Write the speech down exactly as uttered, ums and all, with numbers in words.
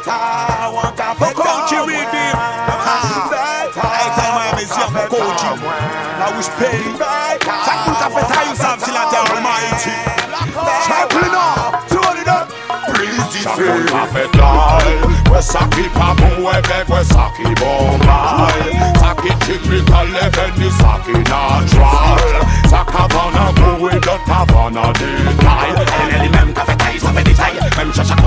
Ah, one café coach with him. I tell my Miss Young coach. I wish pay. Sakun café time sam silate almighty. Chaplin up, turn it up. Sakun café time. We saki pa bon we beg we saki bombay. Saki typical even the saki natural. Sakavana go with the tavana decay. Elle est même café taille, ça fait des tailles. Même chacha